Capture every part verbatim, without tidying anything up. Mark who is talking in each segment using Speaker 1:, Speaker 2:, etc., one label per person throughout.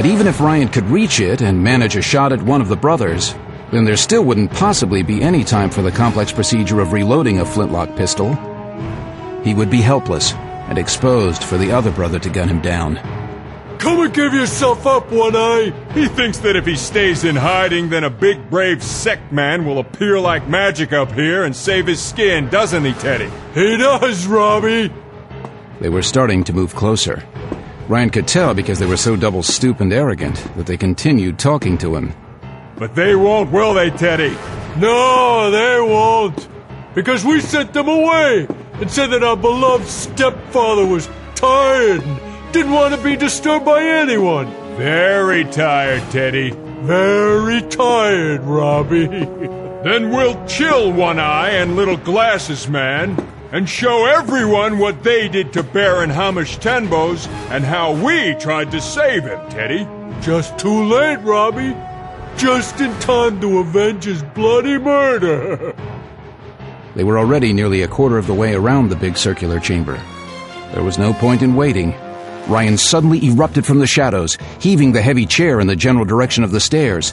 Speaker 1: even if Ryan could reach it and manage a shot at one of the brothers, then there still wouldn't possibly be any time for the complex procedure of reloading a flintlock pistol. He would be helpless and exposed for the other brother to gun him down.
Speaker 2: Come and give yourself up, One-Eye! He thinks that if he stays in hiding, then a big, brave sect man will appear like magic up here and save his skin, doesn't he, Teddy? He does, Robbie!
Speaker 1: They were starting to move closer. Ryan could tell because they were so double-stoop and arrogant that they continued talking to him.
Speaker 2: But they won't, will they, Teddy? No, they won't. Because we sent them away and said that our beloved stepfather was tired and didn't want to be disturbed by anyone. Very tired, Teddy. Very tired, Robbie. Then we'll chill One-Eye and Little Glasses Man and show everyone what they did to Baron Hamish Tenboz and how we tried to save him, Teddy. Just too late, Robbie. Just in time to avenge his bloody murder.
Speaker 1: They were already nearly a quarter of the way around the big circular chamber. There was no point in waiting. Ryan suddenly erupted from the shadows, heaving the heavy chair in the general direction of the stairs.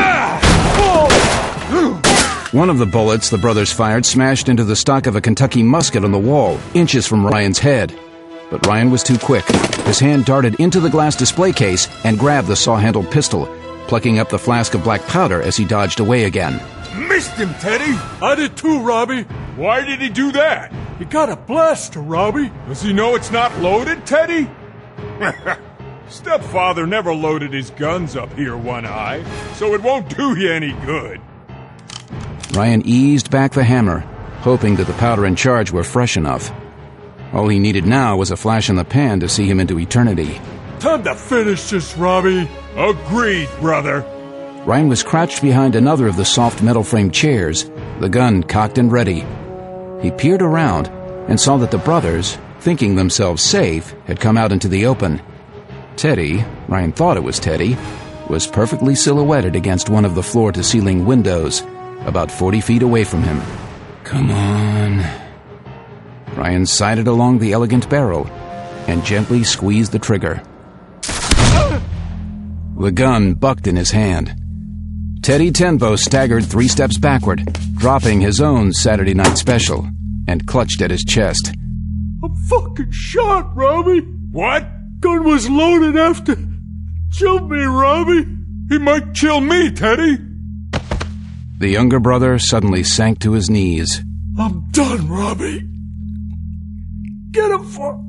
Speaker 1: One of the bullets the brothers fired smashed into the stock of a Kentucky musket on the wall, inches from Ryan's head. But Ryan was too quick. His hand darted into the glass display case and grabbed the saw-handled pistol, plucking up the flask of black powder as he dodged away again.
Speaker 2: Missed him, Teddy! I did too, Robbie. Why did he do that? He got a blaster, Robbie. Does he know it's not loaded, Teddy? Stepfather never loaded his guns up here, One-Eye, so it won't do you any good.
Speaker 1: Ryan eased back the hammer, hoping that the powder and charge were fresh enough. All he needed now was a flash in the pan to see him into eternity.
Speaker 2: Time to finish this, Robbie. Agreed, brother.
Speaker 1: Ryan was crouched behind another of the soft metal-framed chairs, the gun cocked and ready. He peered around and saw that the brothers, thinking themselves safe, had come out into the open. Teddy, Ryan thought it was Teddy, was perfectly silhouetted against one of the floor-to-ceiling windows, about forty feet away from him. Come on. Ryan sighted along the elegant barrel and gently squeezed the trigger. The gun bucked in his hand. Teddy Tenboz staggered three steps backward, dropping his own Saturday night special, and clutched at his chest.
Speaker 2: I'm fucking shot, Robbie. What? Gun was loaded after. Chill me, Robbie. He might chill me, Teddy.
Speaker 1: The younger brother suddenly sank to his knees.
Speaker 2: I'm done, Robbie. Get him for...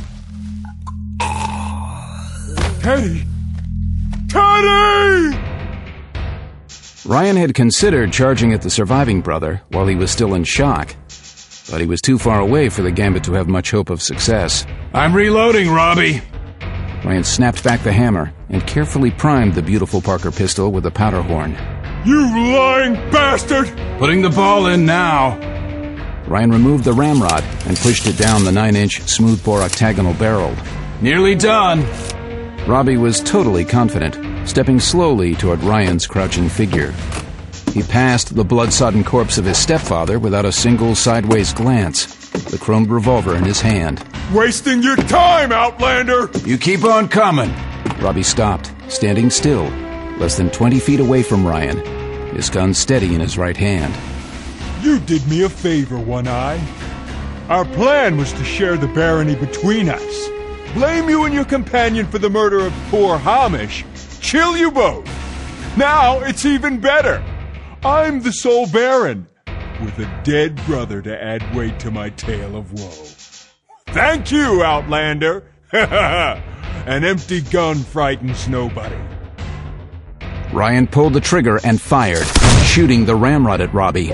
Speaker 2: Teddy! Teddy!
Speaker 1: Ryan had considered charging at the surviving brother while he was still in shock, but he was too far away for the gambit to have much hope of success.
Speaker 2: I'm reloading, Robbie.
Speaker 1: Ryan snapped back the hammer and carefully primed the beautiful Parker pistol with a powder horn.
Speaker 2: You lying bastard! Putting the ball in now.
Speaker 1: Ryan removed the ramrod and pushed it down the nine-inch smoothbore octagonal barrel.
Speaker 2: Nearly done.
Speaker 1: Robbie was totally confident, stepping slowly toward Ryan's crouching figure. He passed the blood-sodden corpse of his stepfather without a single sideways glance, the chromed revolver in his hand.
Speaker 2: Wasting your time, Outlander! You keep on coming.
Speaker 1: Robbie stopped, standing still, less than twenty feet away from Ryan, his gun steady in his right hand.
Speaker 2: You did me a favor, One-Eye. Our plan was to share the barony between us. Blame you and your companion for the murder of poor Hamish. Chill you both. Now it's even better. I'm the sole Baron, with a dead brother to add weight to my tale of woe. Thank you, Outlander. An empty gun frightens nobody.
Speaker 1: Ryan pulled the trigger and fired, shooting the ramrod at Robbie.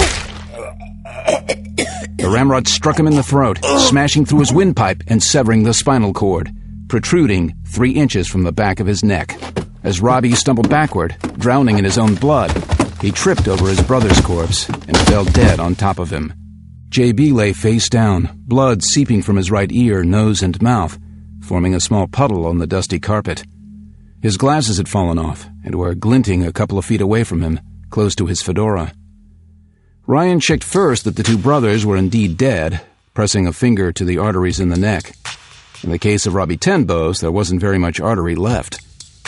Speaker 1: The ramrod struck him in the throat, smashing through his windpipe and severing the spinal cord, protruding three inches from the back of his neck. As Robbie stumbled backward, drowning in his own blood, he tripped over his brother's corpse and fell dead on top of him. J B lay face down, blood seeping from his right ear, nose, and mouth, forming a small puddle on the dusty carpet. His glasses had fallen off and were glinting a couple of feet away from him, close to his fedora. Ryan checked first that the two brothers were indeed dead, pressing a finger to the arteries in the neck. In the case of Robbie Tenboz, there wasn't very much artery left.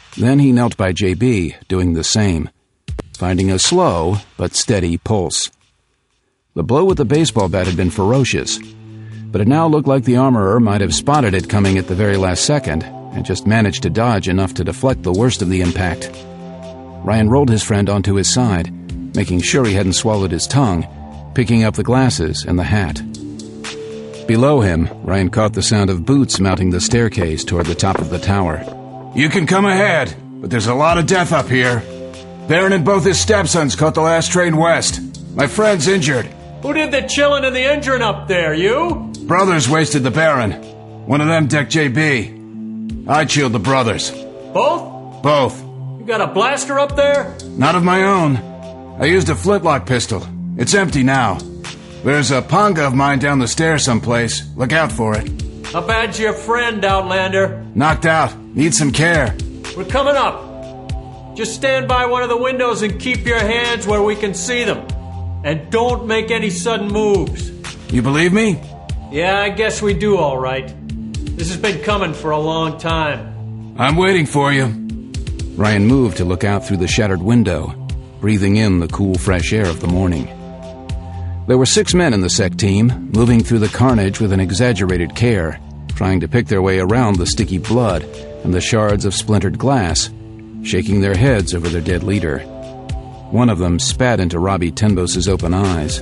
Speaker 1: Then he knelt by J B, doing the same, finding a slow but steady pulse. The blow with the baseball bat had been ferocious, but it now looked like the armorer might have spotted it coming at the very last second and just managed to dodge enough to deflect the worst of the impact. Ryan rolled his friend onto his side, making sure he hadn't swallowed his tongue, picking up the glasses and the hat. Below him, Ryan caught the sound of boots mounting the staircase toward the top of the tower.
Speaker 3: You can come ahead, but there's a lot of death up here. Baron and both his stepsons caught the last train west. My friend's injured.
Speaker 2: Who did the chillin' and the injuring up there, you?
Speaker 3: Brothers wasted the Baron. One of them decked J B. I chilled the brothers.
Speaker 2: Both?
Speaker 3: Both.
Speaker 2: You got a blaster up there?
Speaker 3: Not of my own. I used a flintlock pistol. It's empty now. There's a panga of mine down the stairs someplace. Look out for it.
Speaker 2: How bad's your friend, Outlander?
Speaker 3: Knocked out. Needs some care.
Speaker 2: We're coming up. Just stand by one of the windows and keep your hands where we can see them. And don't make any sudden moves.
Speaker 3: You believe me?
Speaker 2: Yeah, I guess we do all right. This has been coming for a long time.
Speaker 3: I'm waiting for you.
Speaker 1: Ryan moved to look out through the shattered window, breathing in the cool, fresh air of the morning. There were six men in the sec team, moving through the carnage with an exaggerated care, trying to pick their way around the sticky blood and the shards of splintered glass, shaking their heads over their dead leader. One of them spat into Robbie Tenbos's open eyes.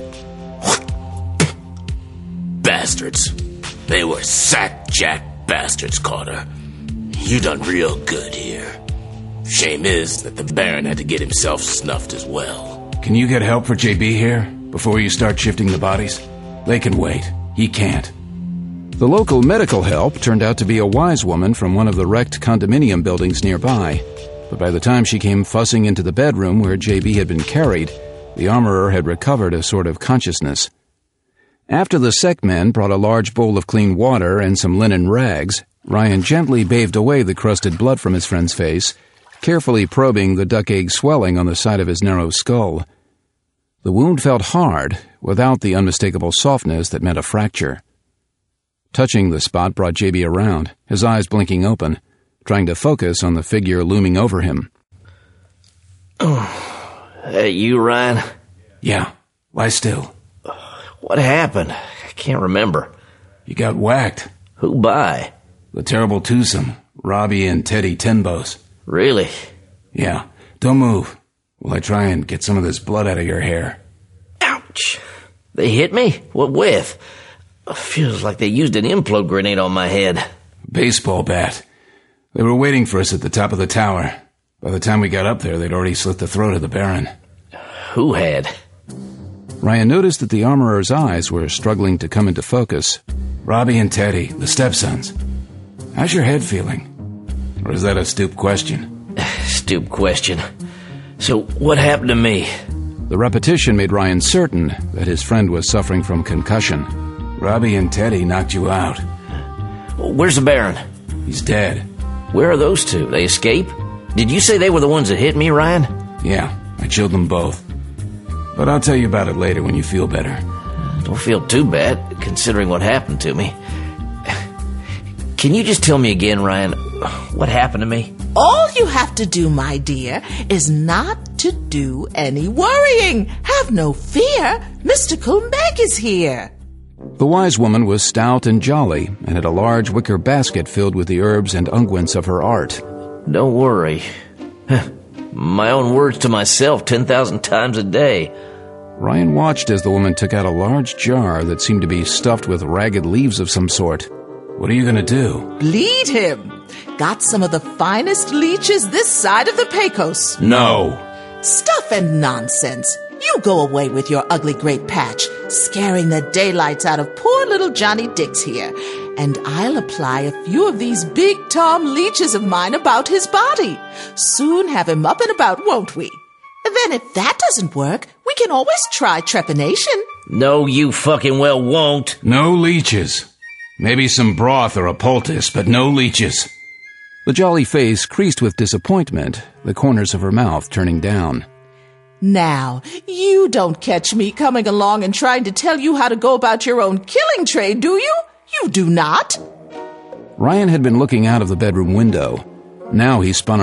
Speaker 4: Bastards. They were sack-jack bastards, Carter. You done real good here. Shame is that the Baron had to get himself snuffed as well.
Speaker 3: Can you get help for J B here, before you start shifting the bodies? They can wait. He can't.
Speaker 1: The local medical help turned out to be a wise woman from one of the wrecked condominium buildings nearby, but by the time she came fussing into the bedroom where J B had been carried, the armorer had recovered a sort of consciousness. After the sec men brought a large bowl of clean water and some linen rags, Ryan gently bathed away the crusted blood from his friend's face, carefully probing the duck egg swelling on the side of his narrow skull. The wound felt hard, without the unmistakable softness that meant a fracture. Touching the spot brought J B around, his eyes blinking open, trying to focus on the figure looming over him.
Speaker 4: Oh, hey, you, Ryan?
Speaker 3: Yeah. Lie still.
Speaker 4: What happened? I can't remember.
Speaker 3: You got whacked.
Speaker 4: Who by?
Speaker 3: The terrible twosome, Robbie and Teddy Tenbos.
Speaker 4: Really?
Speaker 3: Yeah. Don't move while I try and get some of this blood out of your hair.
Speaker 4: Ouch! They hit me? What with? Feels like they used an implode grenade on my head.
Speaker 3: Baseball bat. They were waiting for us at the top of the tower. By the time we got up there, they'd already slit the throat of the Baron.
Speaker 4: Who had?
Speaker 1: Ryan noticed that the armorer's eyes were struggling to come into focus.
Speaker 3: Robbie and Teddy, the stepsons. How's your head feeling? Or is that a stoop question?
Speaker 4: Stoop question. So, what happened to me?
Speaker 1: The repetition made Ryan certain that his friend was suffering from concussion.
Speaker 3: Robbie and Teddy knocked you out.
Speaker 4: Where's the Baron?
Speaker 3: He's dead.
Speaker 4: Where are those two? They escaped? Did you say they were the ones that hit me, Ryan?
Speaker 3: Yeah, I chilled them both. But I'll tell you about it later when you feel better.
Speaker 4: Don't feel too bad, considering what happened to me. Can you just tell me again, Ryan, what happened to me?
Speaker 5: All you have to do, my dear, is not to do any worrying. Have no fear. Mystical Meg is here.
Speaker 1: The wise woman was stout and jolly and had a large wicker basket filled with the herbs and unguents of her art.
Speaker 4: Don't worry. My own words to myself ten thousand times a day.
Speaker 1: Ryan watched as the woman took out a large jar that seemed to be stuffed with ragged leaves of some sort.
Speaker 3: What are you going to do?
Speaker 5: Bleed him. Got some of the finest leeches this side of the Pecos.
Speaker 3: No.
Speaker 5: Stuff and nonsense. You go away with your ugly great patch, scaring the daylights out of poor little Johnny Dix here, and I'll apply a few of these big Tom leeches of mine about his body. Soon have him up and about, won't we? Then if that doesn't work, we can always try trepanation.
Speaker 4: No, you fucking well won't.
Speaker 3: No leeches. Maybe some broth or a poultice, but no leeches.
Speaker 1: The jolly face creased with disappointment, the corners of her mouth turning down.
Speaker 5: Now, you don't catch me coming along and trying to tell you how to go about your own killing trade, do you? You do not.
Speaker 1: Ryan had been looking out of the bedroom window. Now he spun